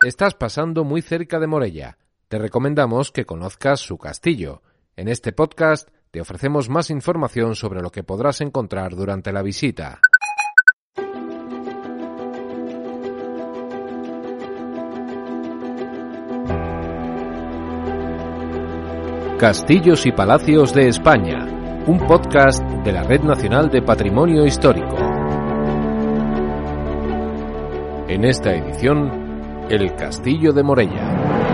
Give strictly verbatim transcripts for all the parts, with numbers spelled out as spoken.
Estás pasando muy cerca de Morella. Te recomendamos que conozcas su castillo. En este podcast te ofrecemos más información sobre lo que podrás encontrar durante la visita. Castillos y Palacios de España, un podcast de la Red Nacional de Patrimonio Histórico. En esta edición, el Castillo de Morella.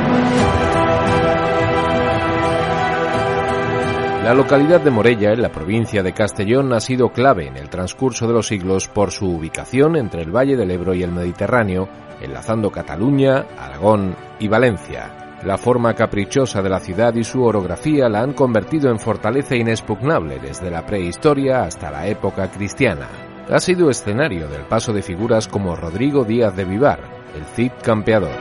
La localidad de Morella, en la provincia de Castellón, ha sido clave en el transcurso de los siglos por su ubicación entre el Valle del Ebro y el Mediterráneo, enlazando Cataluña, Aragón y Valencia. La forma caprichosa de la ciudad y su orografía la han convertido en fortaleza inexpugnable desde la prehistoria hasta la época cristiana. Ha sido escenario del paso de figuras como Rodrigo Díaz de Vivar, el Cid campeador.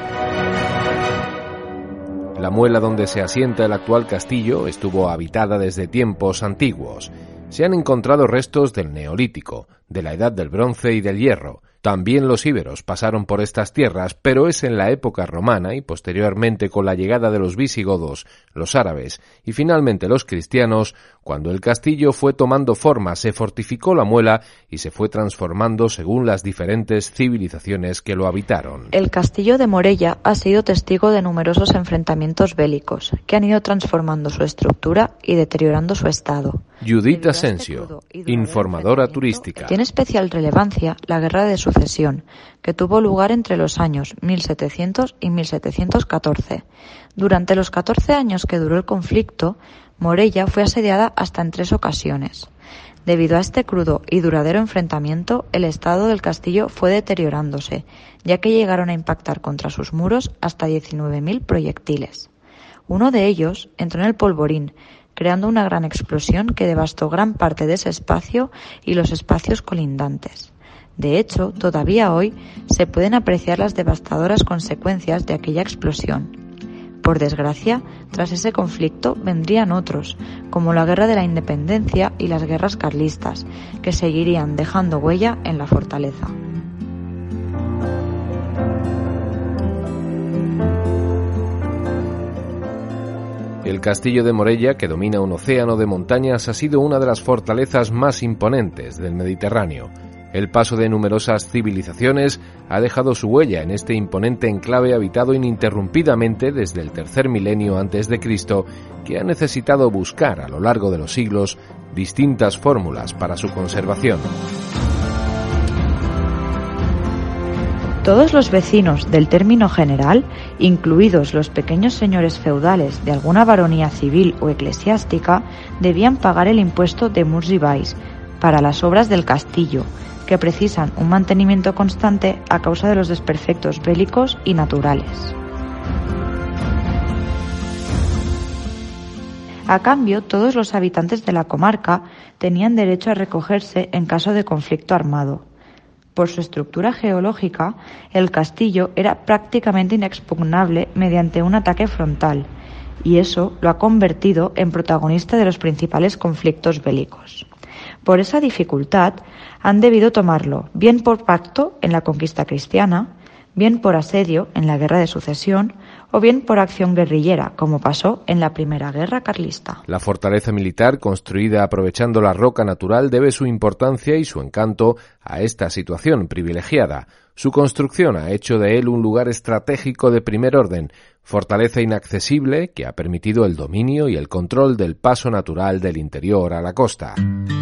La muela donde se asienta el actual castillo estuvo habitada desde tiempos antiguos. Se han encontrado restos del Neolítico, de la Edad del Bronce y del Hierro. También los íberos pasaron por estas tierras, pero es en la época romana y posteriormente con la llegada de los visigodos, los árabes y finalmente los cristianos, cuando el castillo fue tomando forma, se fortificó la muela y se fue transformando según las diferentes civilizaciones que lo habitaron. El castillo de Morella ha sido testigo de numerosos enfrentamientos bélicos que han ido transformando su estructura y deteriorando su estado. Judith Asensio, informadora turística. Tiene especial relevancia la Guerra de Sucesión, que tuvo lugar entre los años mil setecientos y mil setecientos catorce. Durante los catorce años que duró el conflicto, Morella fue asediada hasta en tres ocasiones. Debido a este crudo y duradero enfrentamiento, el estado del castillo fue deteriorándose, ya que llegaron a impactar contra sus muros hasta diecinueve mil proyectiles. Uno de ellos entró en el polvorín, creando una gran explosión que devastó gran parte de ese espacio y los espacios colindantes. De hecho, todavía hoy se pueden apreciar las devastadoras consecuencias de aquella explosión. Por desgracia, tras ese conflicto vendrían otros, como la Guerra de la Independencia y las guerras carlistas, que seguirían dejando huella en la fortaleza. El castillo de Morella, que domina un océano de montañas, ha sido una de las fortalezas más imponentes del Mediterráneo. El paso de numerosas civilizaciones ha dejado su huella en este imponente enclave habitado ininterrumpidamente desde el tercer milenio antes de Cristo, que ha necesitado buscar a lo largo de los siglos distintas fórmulas para su conservación. Todos los vecinos del término general, incluidos los pequeños señores feudales de alguna baronía civil o eclesiástica, debían pagar el impuesto de murs i valls para las obras del castillo, que precisan un mantenimiento constante a causa de los desperfectos bélicos y naturales. A cambio, todos los habitantes de la comarca tenían derecho a recogerse en caso de conflicto armado. Por su estructura geológica, el castillo era prácticamente inexpugnable mediante un ataque frontal, y eso lo ha convertido en protagonista de los principales conflictos bélicos. Por esa dificultad, han debido tomarlo, bien por pacto en la conquista cristiana, bien por asedio en la Guerra de Sucesión, o bien por acción guerrillera, como pasó en la Primera Guerra Carlista. La fortaleza militar, construida aprovechando la roca natural, debe su importancia y su encanto a esta situación privilegiada. Su construcción ha hecho de él un lugar estratégico de primer orden, fortaleza inaccesible que ha permitido el dominio y el control del paso natural del interior a la costa.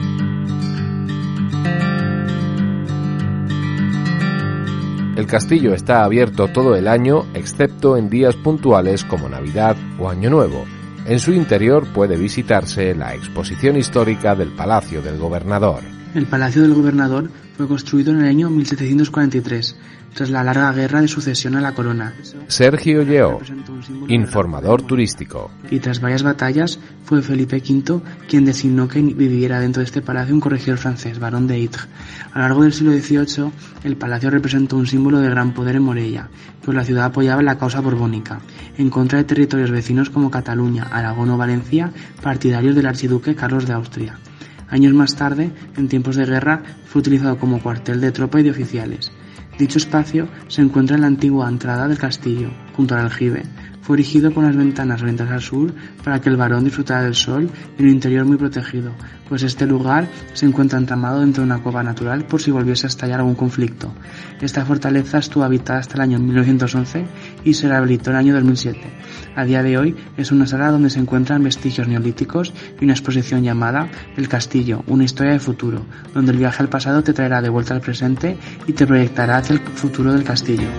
El castillo está abierto todo el año, excepto en días puntuales como Navidad o Año Nuevo. En su interior puede visitarse la exposición histórica del Palacio del Gobernador. El Palacio del Gobernador fue construido en el año mil setecientos cuarenta y tres, tras la larga guerra de sucesión a la corona. Sergio Lleó, informador turístico. Y tras varias batallas, fue Felipe quinto quien designó que viviera dentro de este palacio un corregidor francés, barón de Ittre. A lo largo del siglo dieciocho, el palacio representó un símbolo de gran poder en Morella, pues la ciudad apoyaba la causa borbónica, en contra de territorios vecinos como Cataluña, Aragón o Valencia, partidarios del archiduque Carlos de Austria. Años más tarde, en tiempos de guerra, fue utilizado como cuartel de tropa y de oficiales. Dicho espacio se encuentra en la antigua entrada del castillo, junto al aljibe. Fue erigido con las ventanas orientadas al sur para que el barón disfrutara del sol en un interior muy protegido, pues este lugar se encuentra entramado dentro de una cueva natural por si volviese a estallar algún conflicto. Esta fortaleza estuvo habitada hasta el año mil novecientos once y se rehabilitó en el año dos mil siete. A día de hoy es una sala donde se encuentran vestigios neolíticos y una exposición llamada El Castillo, una historia de futuro, donde el viaje al pasado te traerá de vuelta al presente y te proyectará hacia el futuro del castillo.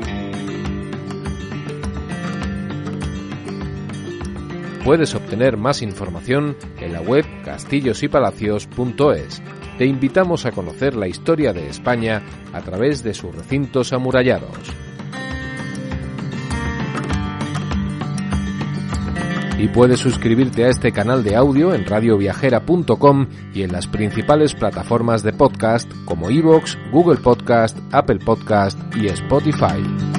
Puedes obtener más información en la web castillos y palacios punto es. Te invitamos a conocer la historia de España a través de sus recintos amurallados. Y puedes suscribirte a este canal de audio en radio viajera punto com y en las principales plataformas de podcast como iVoox, Google Podcast, Apple Podcast y Spotify.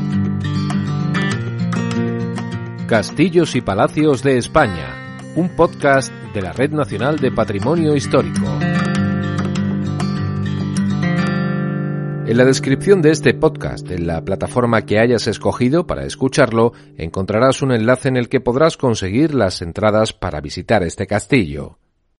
Castillos y Palacios de España, un podcast de la Red Nacional de Patrimonio Histórico. En la descripción de este podcast, en la plataforma que hayas escogido para escucharlo, encontrarás un enlace en el que podrás conseguir las entradas para visitar este castillo.